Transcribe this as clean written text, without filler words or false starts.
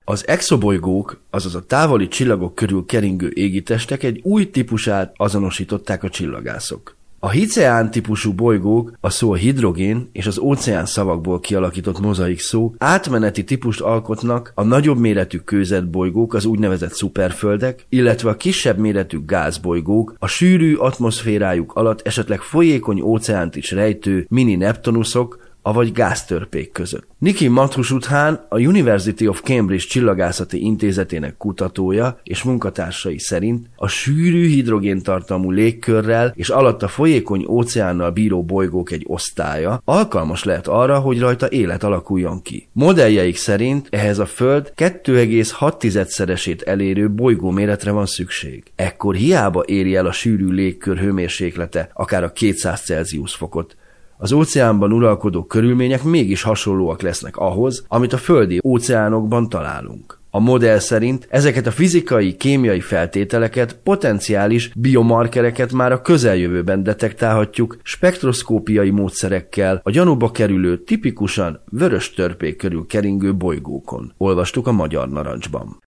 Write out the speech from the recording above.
Az exobolygók, azaz a távoli csillagok körül keringő égitestek egy új típusát azonosították a csillagászok. A hiceán típusú bolygók, a szó a hidrogén és az óceán szavakból kialakított mozaik szó átmeneti típust alkotnak a nagyobb méretű kőzetbolygók, az úgynevezett szuperföldek, illetve a kisebb méretű gázbolygók, a sűrű atmoszférájuk alatt esetleg folyékony óceánt is rejtő mini Neptunuszok, avagy gáztörpék között. Niki Madhusudan, a University of Cambridge csillagászati intézetének kutatója és munkatársai szerint a sűrű hidrogéntartalmú légkörrel és alatta folyékony óceánnal bíró bolygók egy osztálya alkalmas lehet arra, hogy rajta élet alakuljon ki. Modelljeik szerint ehhez a Föld 2,6-szeresét elérő bolygóméretre van szükség. Ekkor hiába éri el a sűrű légkör hőmérséklete akár a 200 Celsius fokot. Az óceánban uralkodó körülmények mégis hasonlóak lesznek ahhoz, amit a földi óceánokban találunk. A modell szerint ezeket a fizikai, kémiai feltételeket, potenciális biomarkereket már a közeljövőben detektálhatjuk spektroszkópiai módszerekkel a gyanúba kerülő, tipikusan vörös törpék körül keringő bolygókon. Olvastuk a Magyar Narancsban.